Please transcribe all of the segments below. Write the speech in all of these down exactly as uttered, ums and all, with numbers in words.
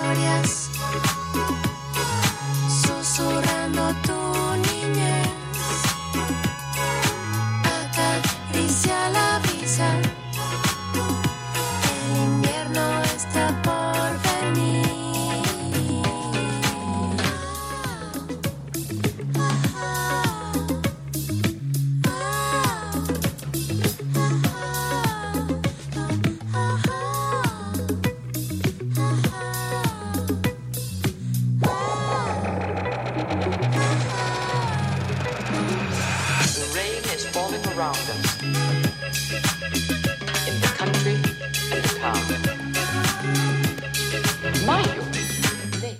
historias, susurrando tu niñez, acaricia la brisa, el invierno está por venir. Around us, in the country and the town. Mind you, they...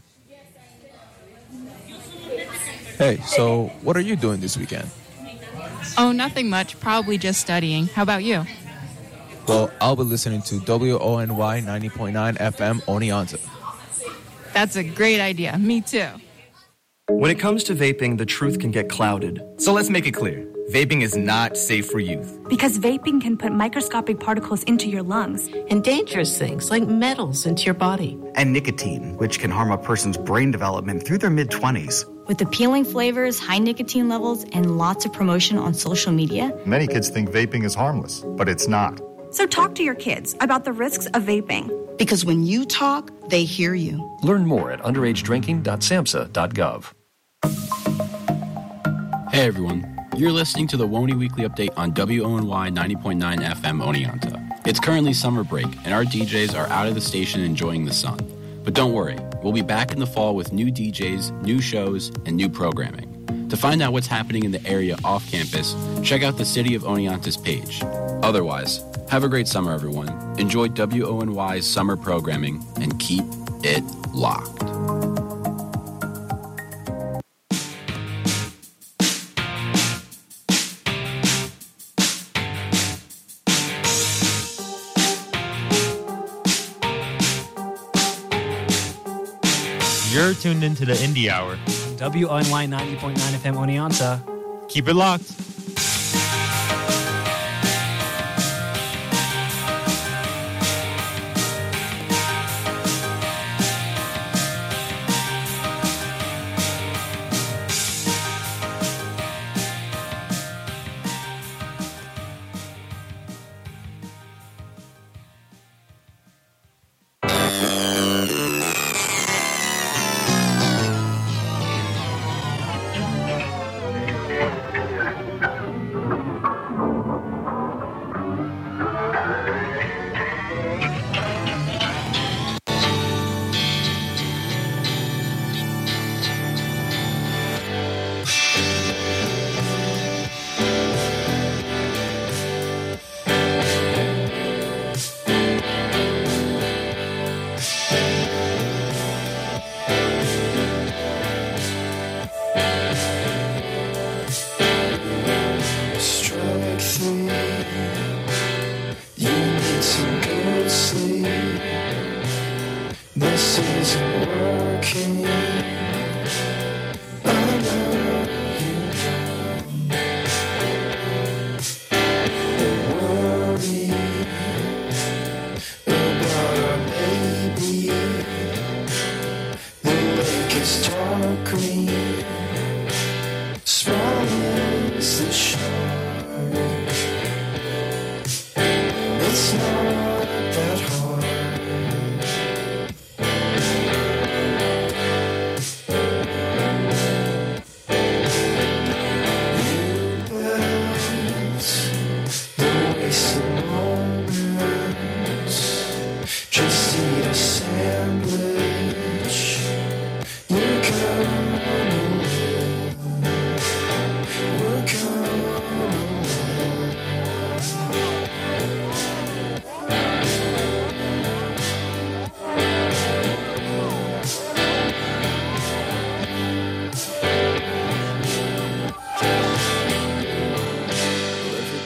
Hey, so what are you doing this weekend? Oh, nothing much. Probably just studying. How about you? Well, I'll be listening to W O N Y ninety point nine F M Oneonta. That's a great idea. Me too. When it comes to vaping, the truth can get clouded. So let's make it clear. Vaping is not safe for youth. Because vaping can put microscopic particles into your lungs. And dangerous things like metals into your body. And nicotine, which can harm a person's brain development through their mid-twenties. With appealing flavors, high nicotine levels, and lots of promotion on social media. Many kids think vaping is harmless, but it's not. So talk to your kids about the risks of vaping. Because when you talk, they hear you. Learn more at underage drinking dot samhsa dot gov. Hey everyone. You're listening to the Woney Weekly Update on W O N Y ninety point nine F M Oneonta. It's currently summer break, and our D Js are out of the station enjoying the sun. But don't worry, we'll be back in the fall with new D Js, new shows, and new programming. To find out what's happening in the area off campus, check out the City of Oneonta's page. Otherwise, have a great summer, everyone. Enjoy W O N Y's summer programming, and keep it locked. You're tuned into the Indie Hour. W O N Y ninety point nine F M Oneonta. Keep it locked.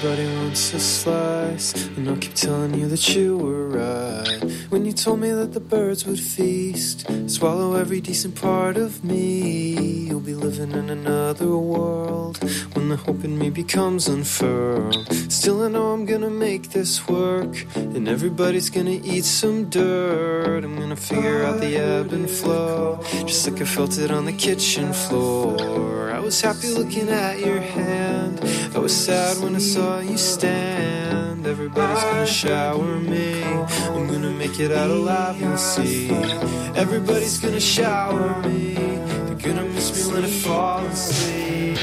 Everybody wants a slice, and I'll keep telling you that you were right. When you told me that the birds would feast, swallow every decent part of me. You'll be living in another world when the hope in me becomes unfurled. Still I know I'm gonna make this work, and everybody's gonna eat some dirt. I'm gonna figure out the ebb and flow, just like I felt it on the kitchen floor. I was happy looking at your hand, I was sad when I saw you stand. Everybody's gonna shower me, I'm gonna make it out alive, you'll see. Everybody's gonna shower me, they're gonna miss me when I fall asleep.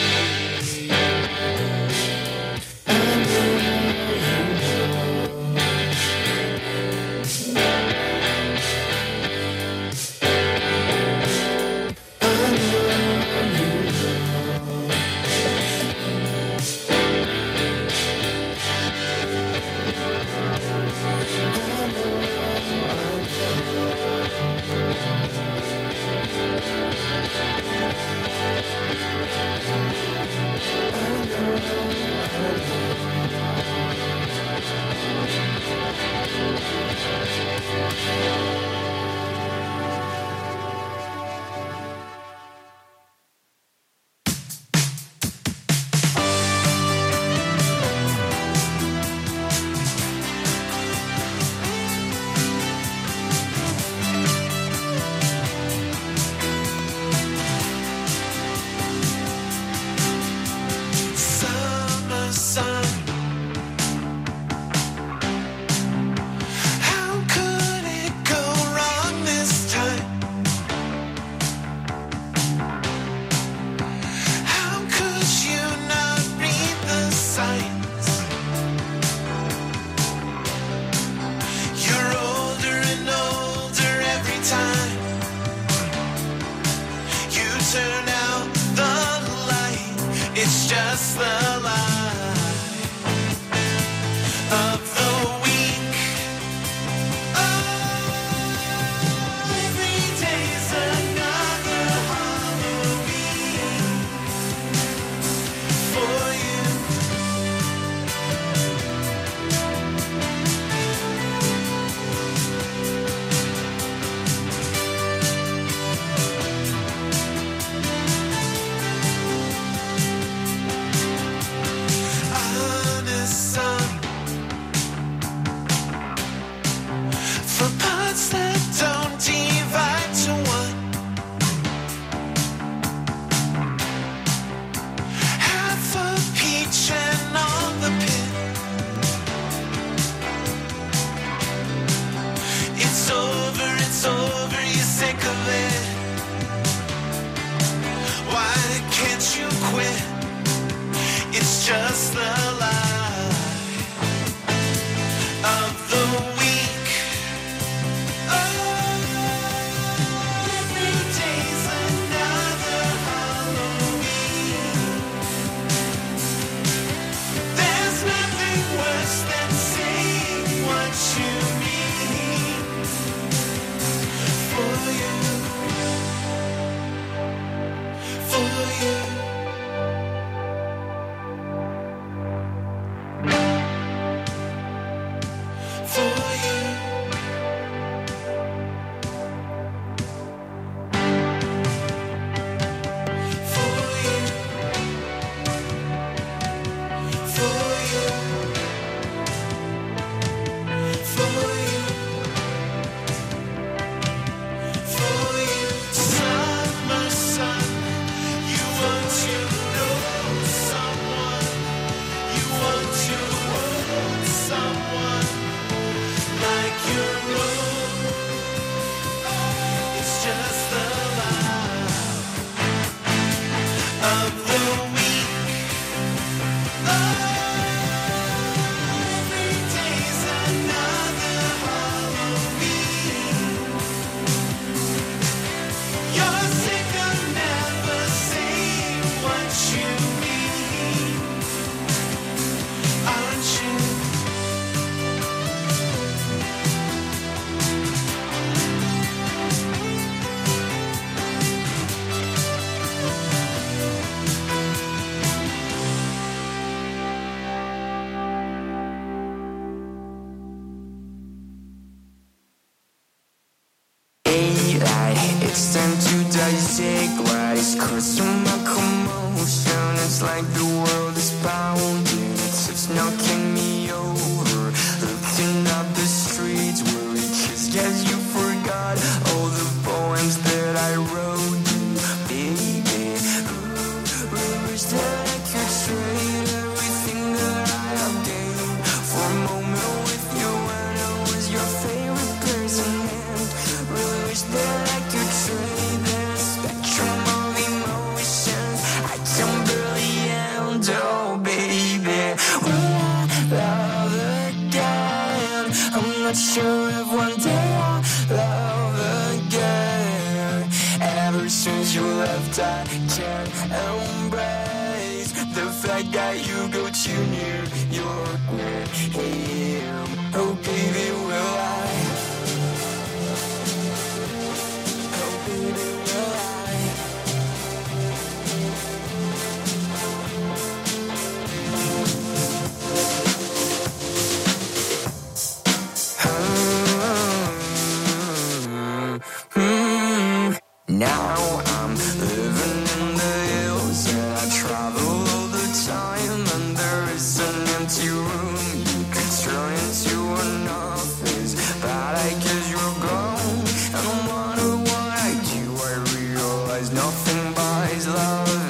not sure if one day I'll love again. Ever since you left I can't embrace the fact that you go too near York with him. Oh baby, will I? Oh baby, will I? Now I'm living in the hills and I travel all the time, and there is an empty room you could turn into an office, but I guess you're gone. And no matter what I do, I realize nothing buys love.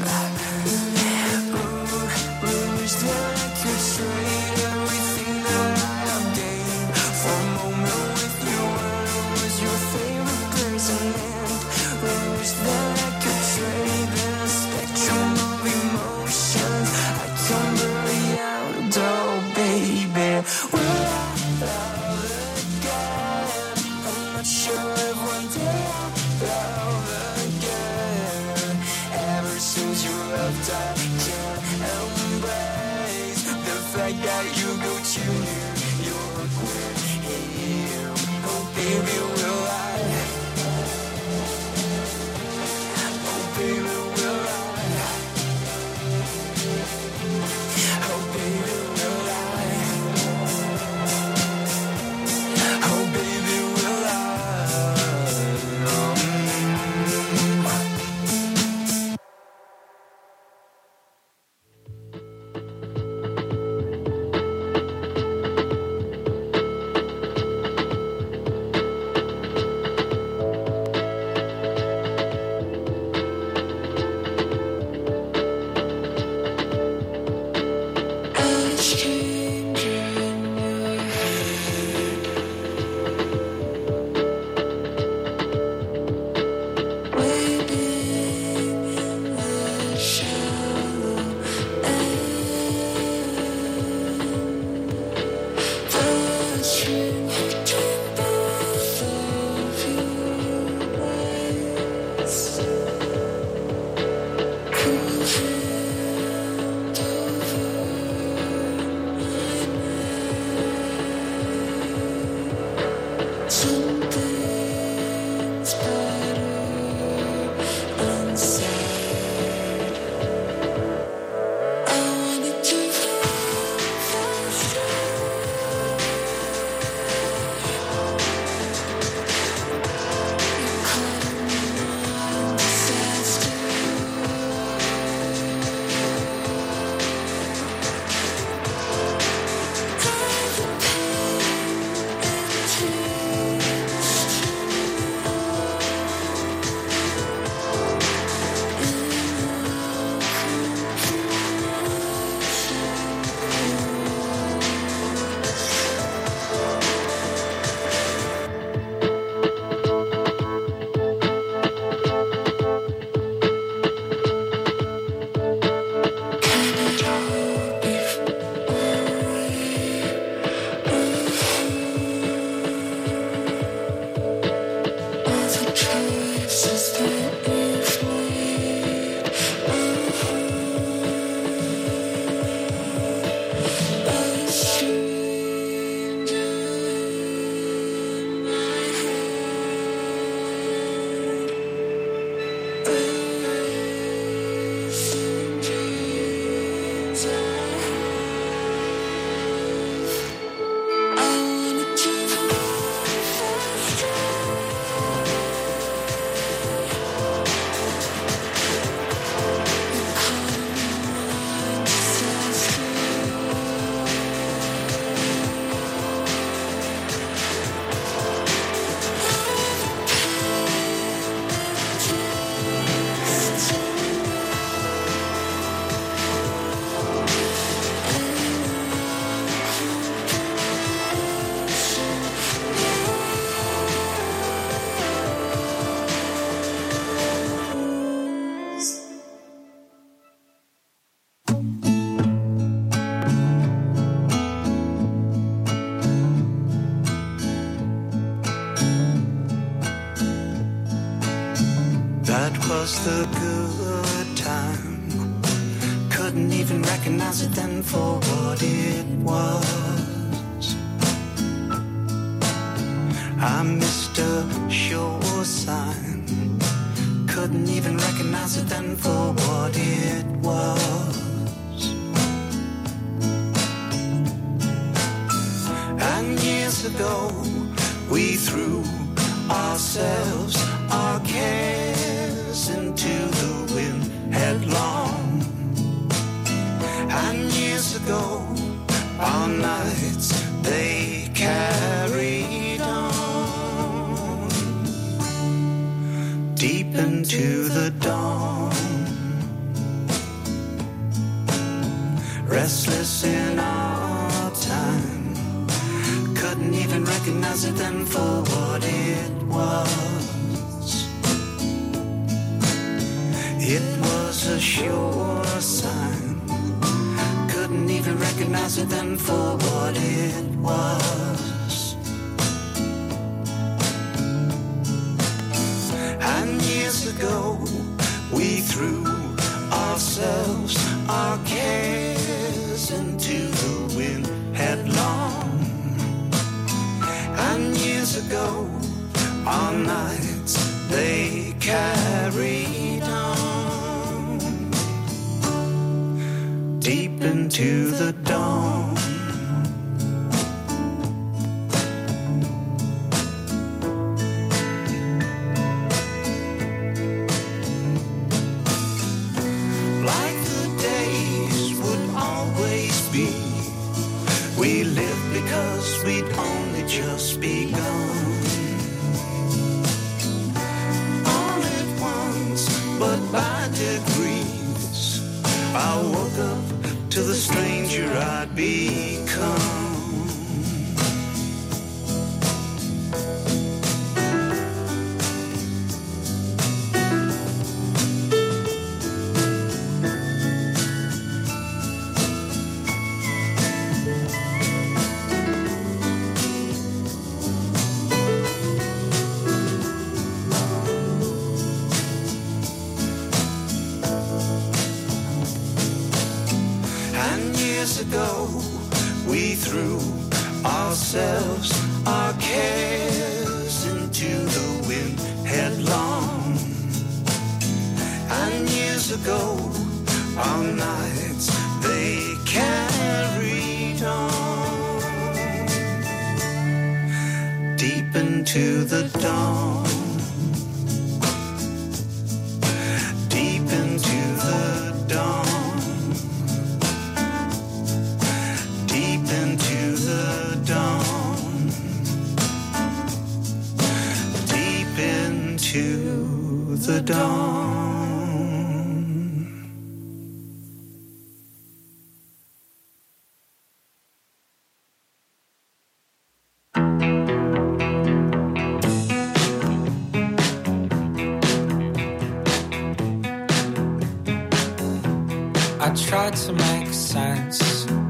Ooh, wish that I could trade everything that I have gained for a moment with you when I was your favorite person. Wish that I could trade the spectrum of emotions I can bury out, oh baby. Will I love again? I'm not sure if one day I'll love again. Ever since you left I can't embrace the fact that you go too near York with him. Oh baby, will I? Baby, will I? Oh, baby, will I? Oh, baby, will I? was the good time. Couldn't even recognize it then for what it was. I missed a sure sign. Couldn't even recognize it then for what it was. And years ago, we threw ourselves, our cares into the wind headlong. And years ago, our nights, they carried on deep into the dawn. Restless in our time, couldn't even recognize it then for what it was. It was a sure sign. Couldn't even recognize it then for what it was. And years ago, we threw ourselves, our cares into the wind headlong. And years ago, our nights, they carried on deep into the dawn. Like the days would always be, we lived because we'd only just begun. All at once, but by degrees, I woke up to the stranger I'd become. Ago, we threw ourselves, our cares into the wind headlong. And years ago, our nights, they carried on deep into the dawn. Deep into the dawn. Into the dawn, deep into the dawn. I tried to make sense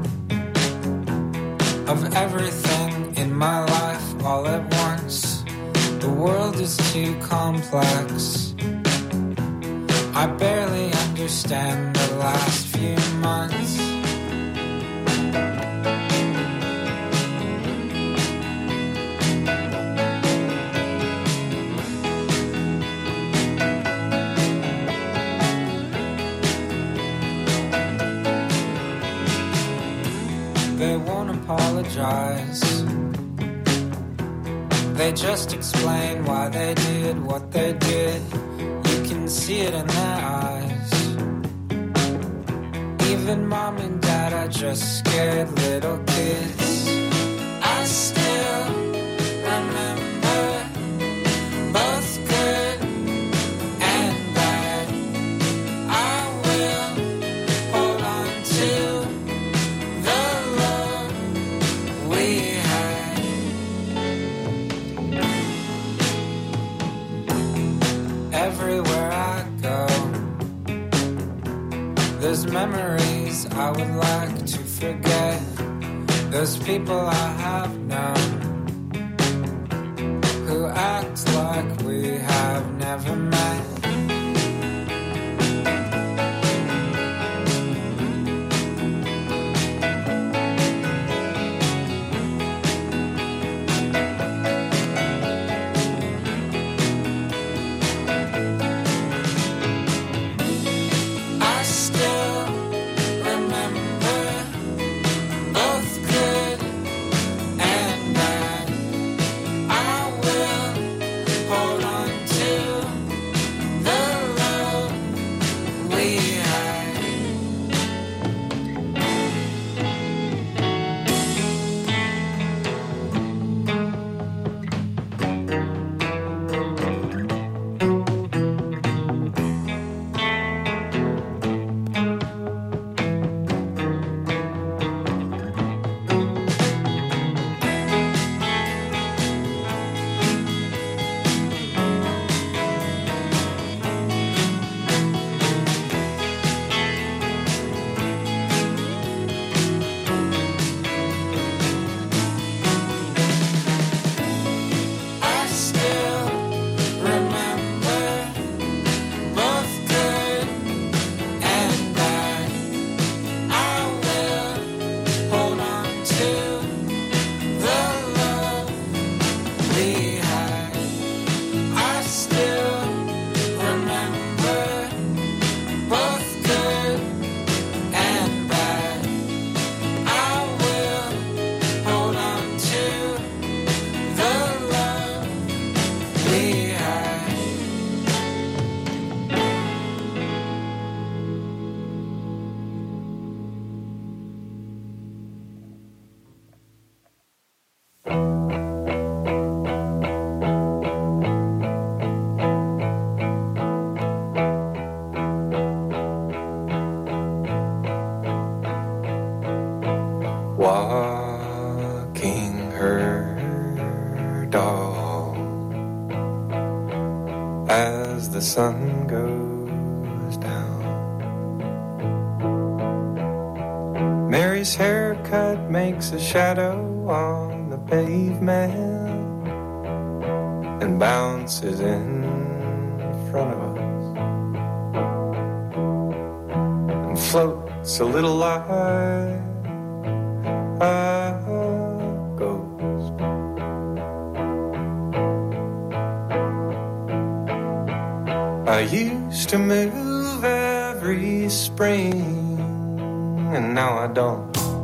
of everything in my life all at once. The world is too complex. I barely understand the last few months. They won't apologize. They just explain why they did what they did. You can see it in their eyes. Even mom and dad are just scared little kids. I still remember both good and bad. I will hold on to the love we had. Everywhere I go, there's memories I would like to forget. There's people I have known who act like we have never met. walking her dog as the sun goes down. Mary's haircut makes a shadow on the pavement and bounces in front of us and floats a little like a ghost. I used to move every spring, and now I don't.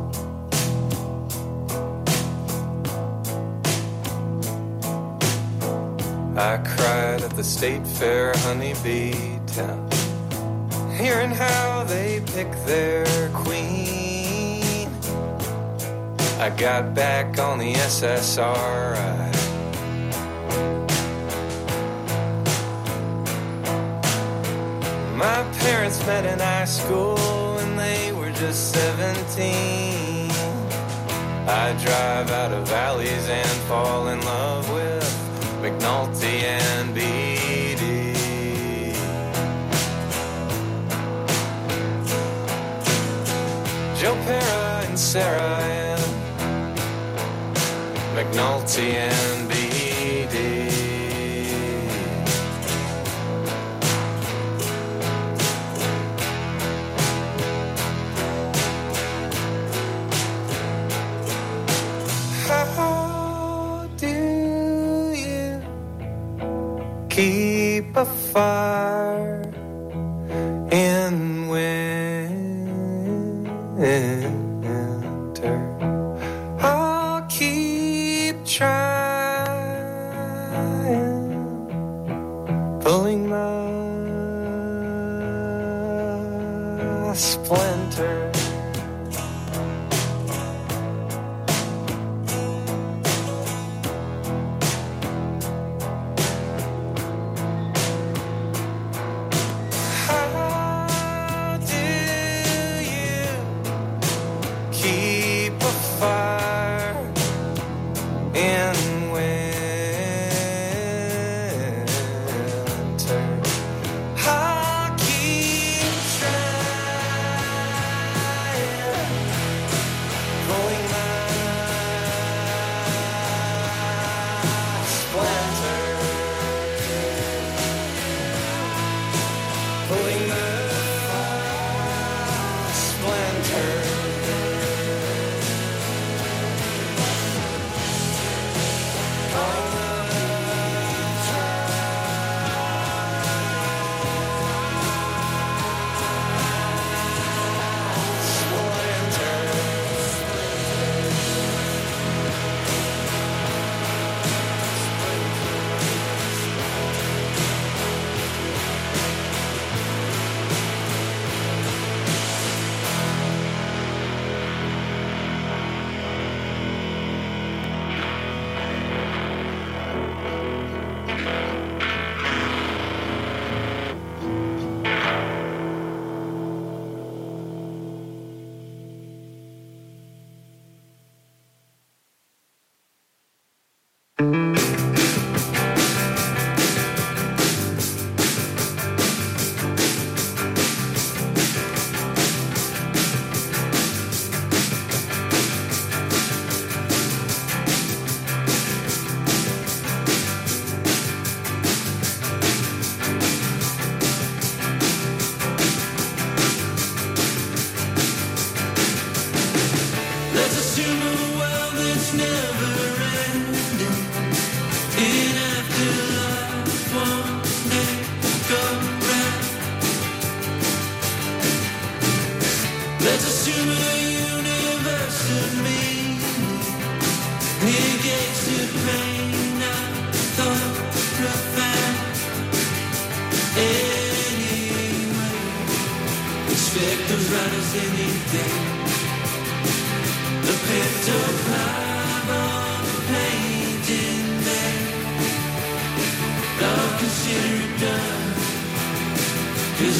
I cried at the state fair honeybee town, hearing how they pick their queen. I got back on the S S R I. My parents met in high school when they were just seventeen. I drive out of valleys and fall in love with McNulty and Beatty. Joe Pera and Sarah and McNulty and Beatty. How do you keep a fire in winter? I'll keep trying, pulling my splinter.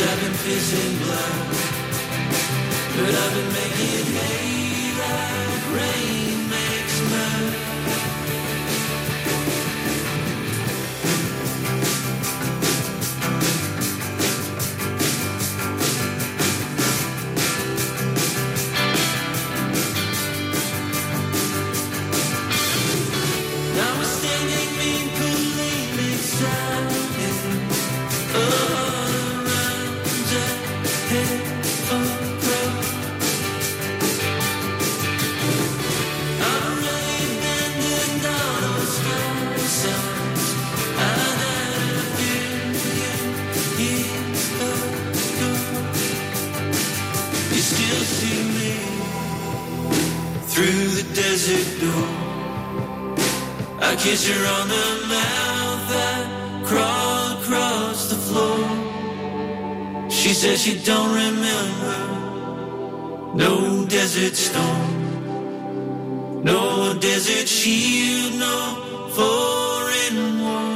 But I've been making hay like rain makes mud. Now we're standing being polemic sounding around a head of growth. I'm really bending down those small sounds. And then a billion years ago, you still see me through the desert door. I kiss her on the mouth, I crawl across the floor. She says she don't remember no desert storm, no desert shield, no foreign war.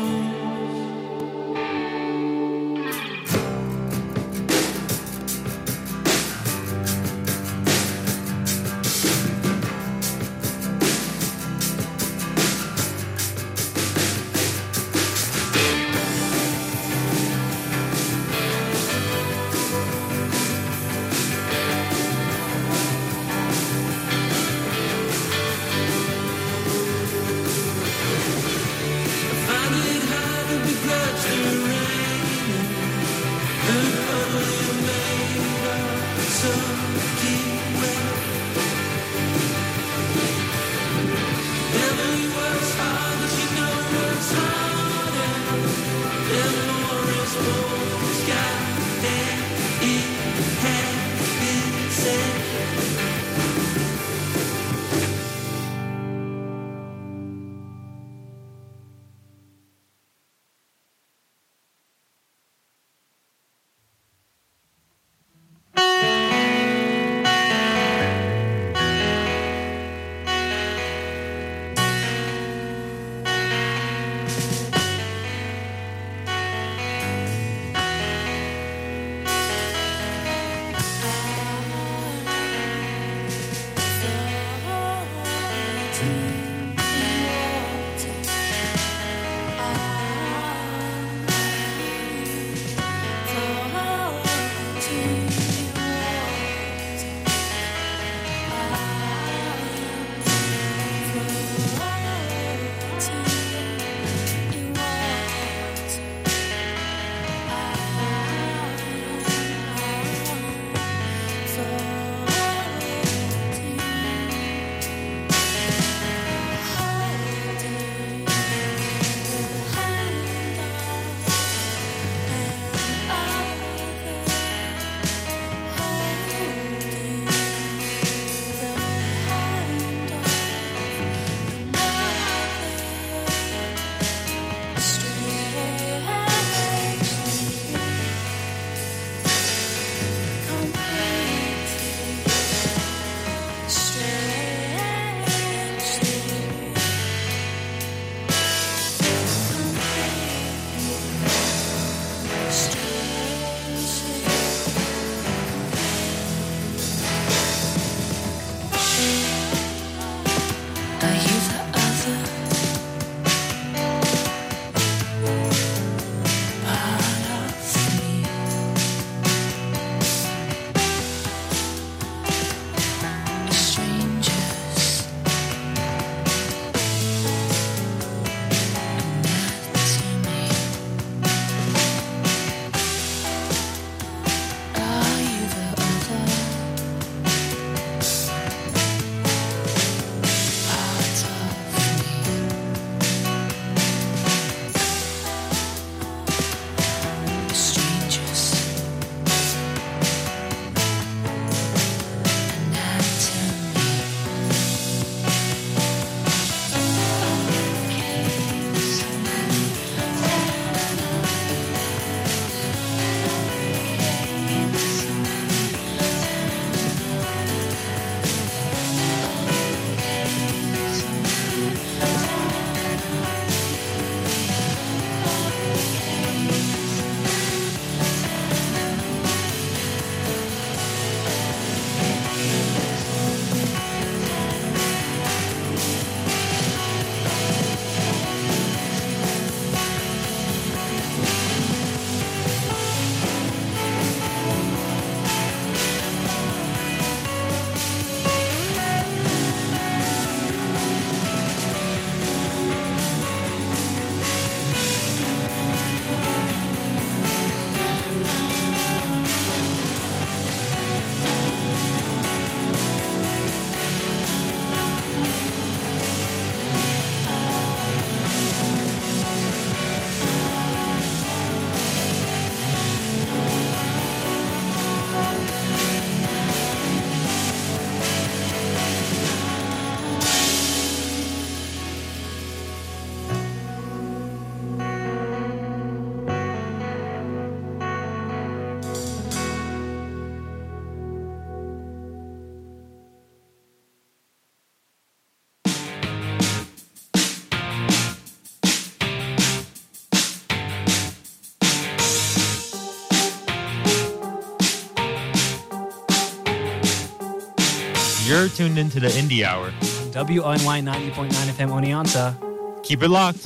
You're tuned into the Indie Hour. W O N Y ninety point nine F M Oneonta. Keep it locked.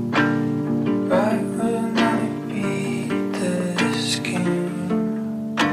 Right when I beat the skin,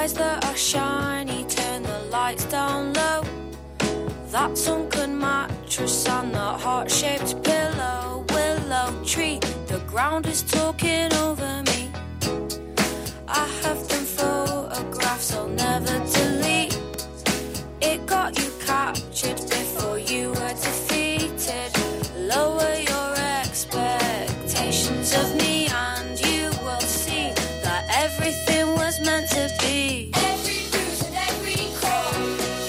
eyes that are shiny, turn the lights down low. That sunken mattress and that heart-shaped pillow. Willow tree, the ground is talking over me. I have them photographs I'll never delete. It got you captured before you were defeated. Lower your expectations of me and you will see that everything was meant to be. Every bruise and every crawl,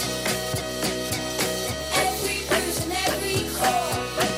every bruise and every crawl.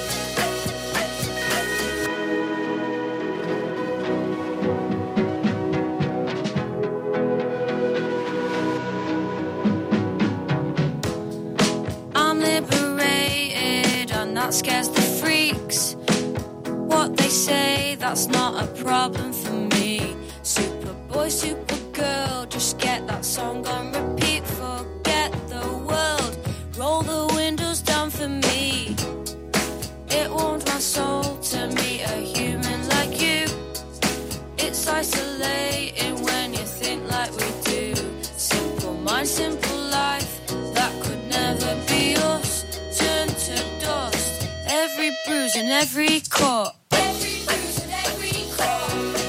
I'm liberated and that scares the freaks. What they say, that's not a problem for me. Superboy, Supergirl, just get that song on repeat. Forget the world, roll the windows down for me. It warmed my soul to meet a human like you. It's isolating when you think like we do. Simple mind, simple life, that could never be us. Turn to dust, every bruise and every cut. Every bruise and every cut.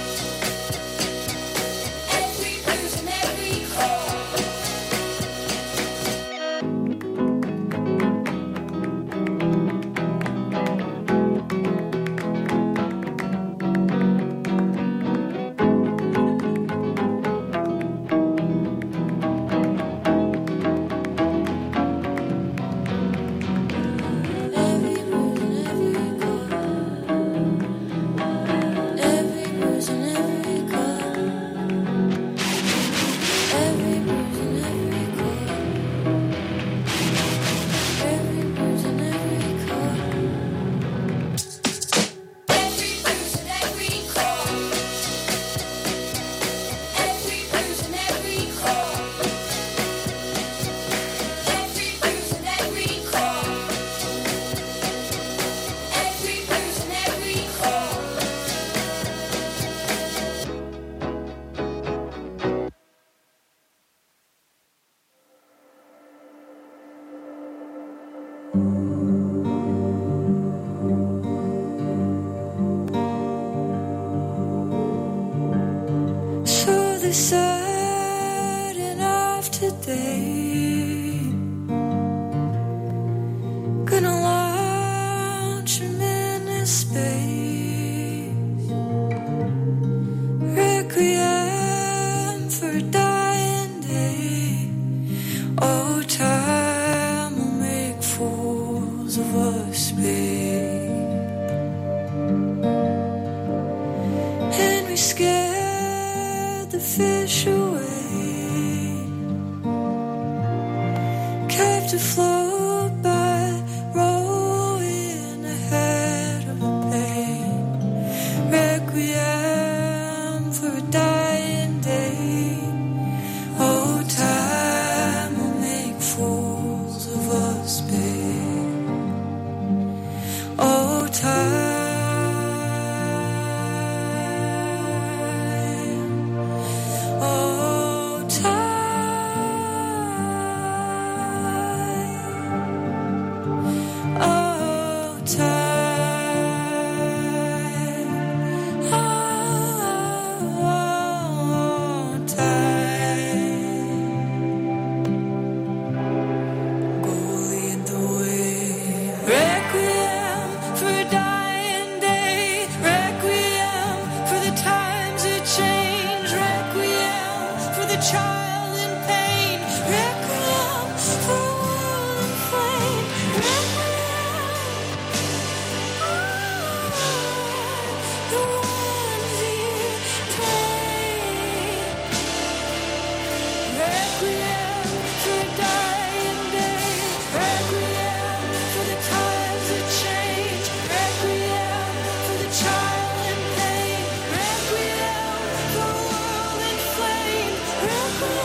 Every bruise and every cut. So the setting of today, gonna launch him into space. Requiem for a dying day. Oh, time will make fools of us, babe. And we scared the fish away, kept afloat by rowing ahead of the pain. Requiem for a dying day. Oh, time will make fools of us, babe. Oh, time. Oh, time. Oh, time. Oh, time. Go lead the way. Requiem for a dying day. Requiem for the times that change. Requiem for the child in pain. Requiem for a world in flame. Requiem, the ones you take. Requiem for a dying day. Requiem for the times that change. Requiem for the child in pain. Requiem for a world in flame. Requiem.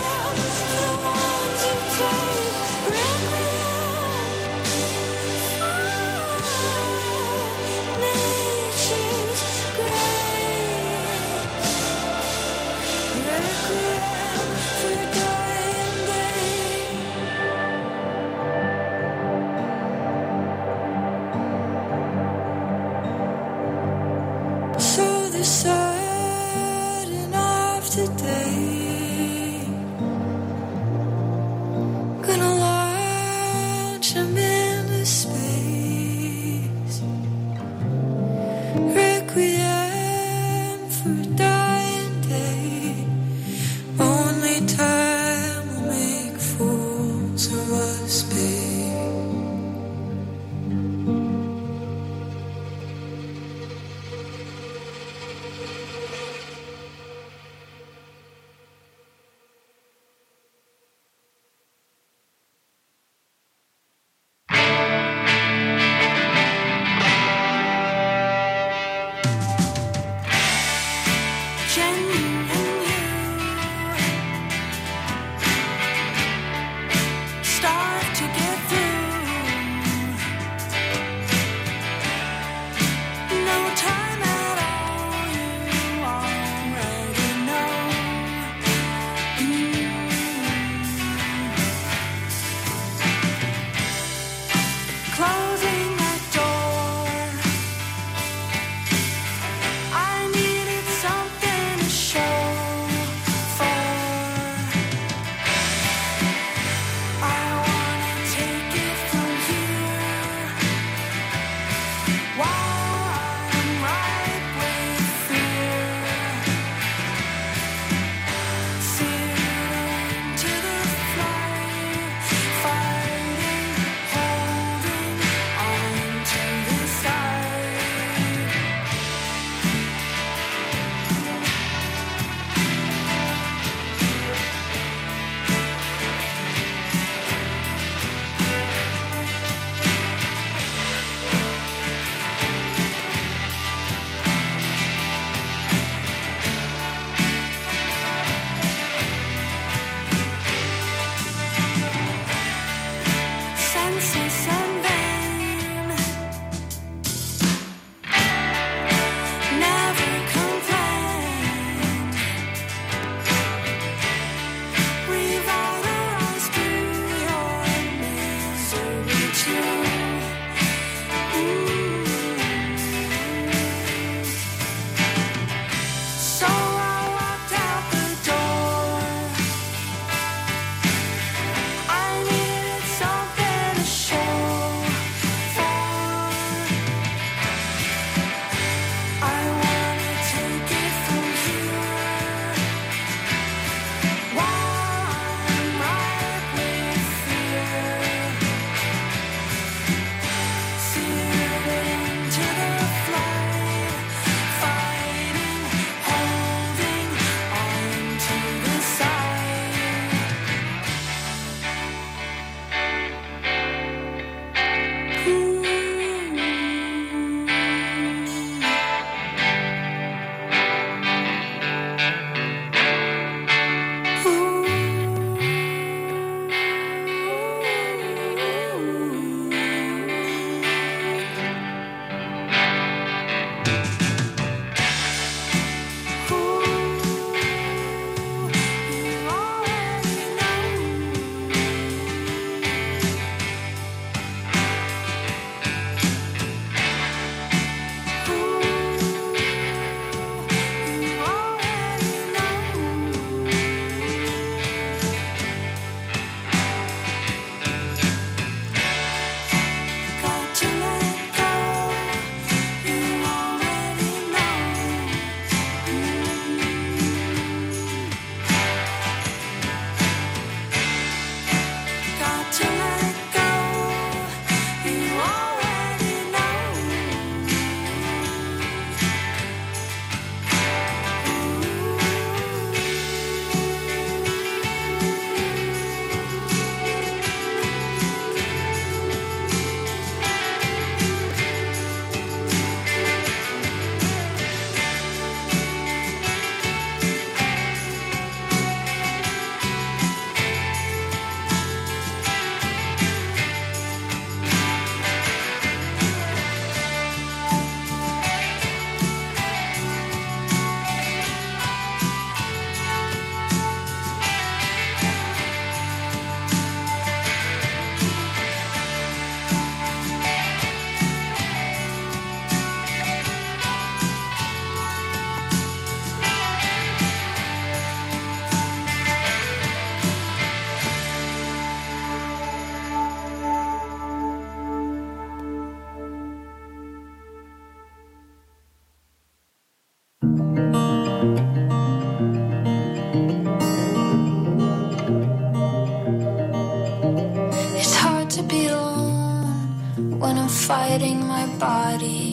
fighting my body.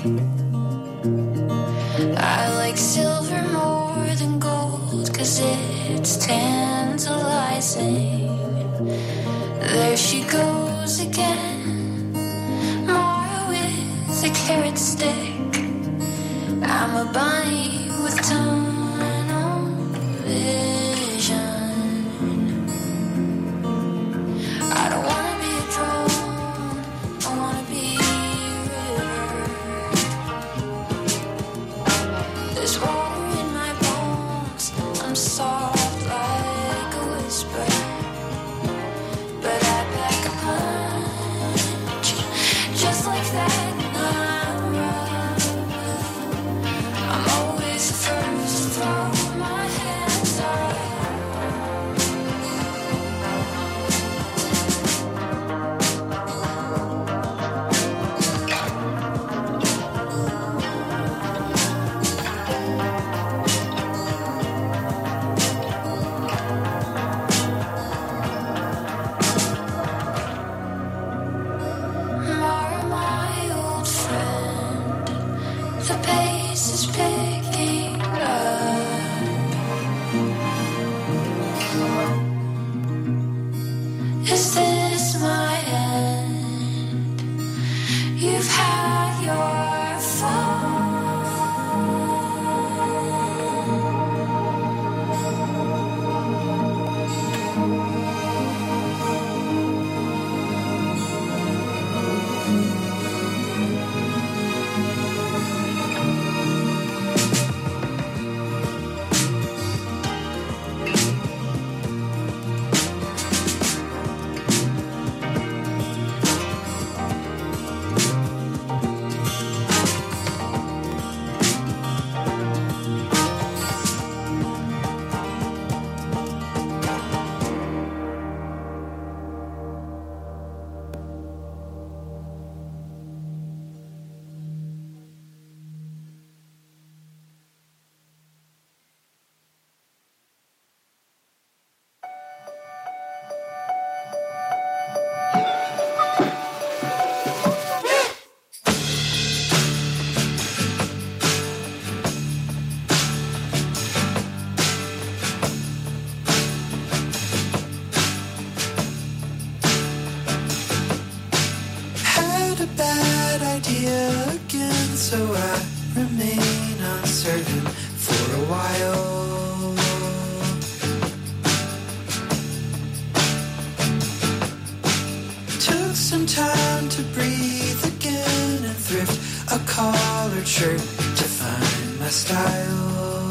I like silver more than gold, 'cause it's tantalizing. There she goes again, Mara with a carrot stick. I'm a bunny with tunnel vision. I don't wanna be a drone, I wanna be a river. There's water in my bones, I'm soft like a whisper. But I pack a punch, just like that. I'm always the first to throw my hands up. Mara, my old friend, the pace is picking up. Is this my end? You've had your fun. Had a bad idea again, so I remain uncertain for a while. Took some time to breathe again and thrift a collared shirt to find my style.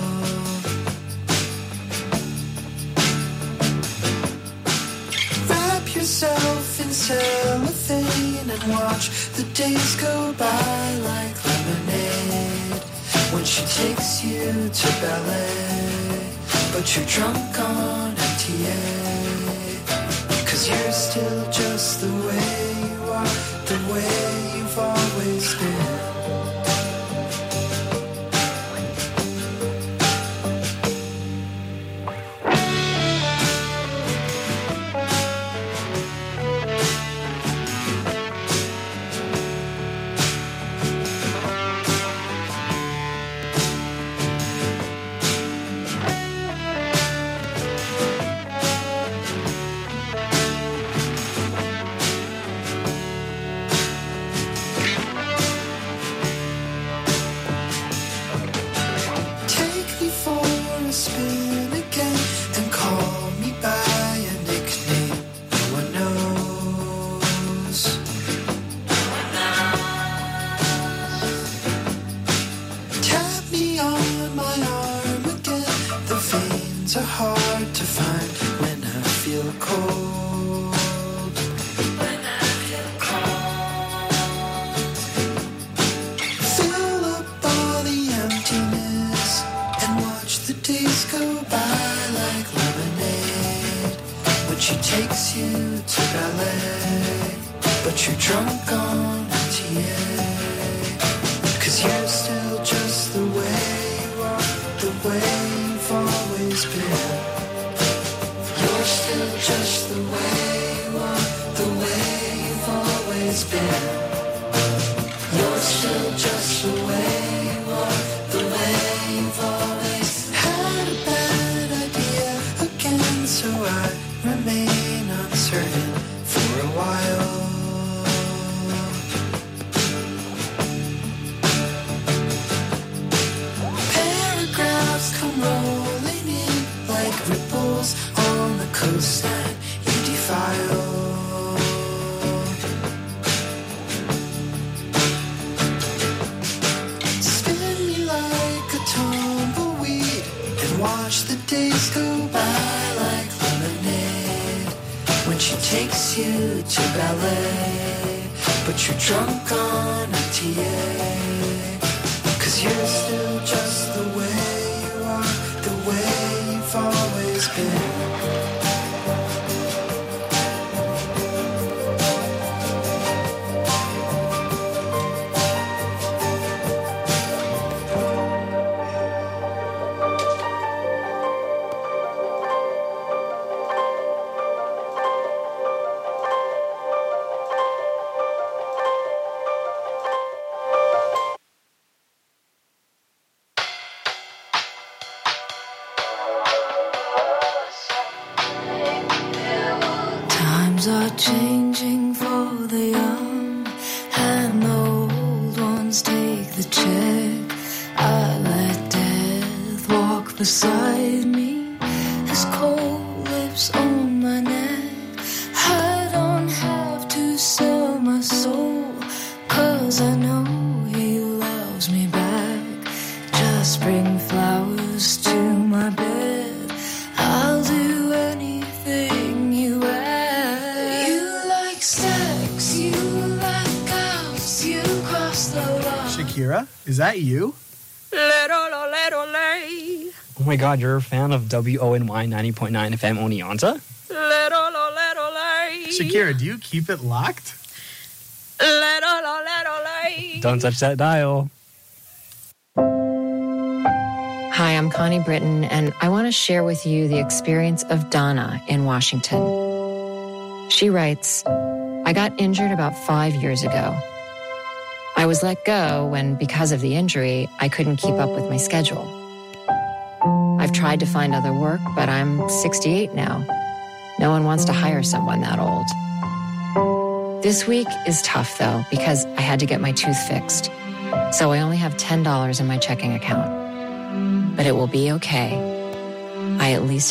Wrap yourself in cellophane and watch the days go by like lemonade. When she takes you to ballet, but you're drunk on M T A. 'Cause you're still just the way you are, the way you've always been. Take me for a spin again and call me by a nickname no one knows. Tap me on my arm again. The veins are hard to find when I feel cold. When I feel cold. Fill up all the emptiness and watch the days go by like lemonade. When she takes you to ballet, but you're drunk on M T A. 'Cause you're still just the way you are, the way you've always been. You're still just the way you are, the way you've always been. coast that you defile. Spin me like a tumbleweed and watch the days go by like lemonade. When she takes you to ballet, but you're drunk on a T A. Cause you're still just the way you are, the way you've always been. Times are changing for the young, and the old ones take the check. I let death walk beside me, his cold lips on my neck. I don't have to sell my soul, cause I know he loves me back. Just bring flowers to my bed, I'll do anything you ask. You like sex, you like girls, you cross the line. Shakira, is that you? Oh my god, you're a fan of W O N Y ninety point nine F M Oneonta? Shakira, do you keep it locked? Don't touch that dial. Hi, I'm Connie Britton, and I want to share with you the experience of Donna in Washington. She writes, I got injured about five years ago. I was let go when, because of the injury, I couldn't keep up with my schedule. I've tried to find other work, but I'm sixty-eight now. No one wants to hire someone that old. This week is tough, though, because I had to get my tooth fixed. So I only have ten dollars in my checking account. But it will be okay. I at least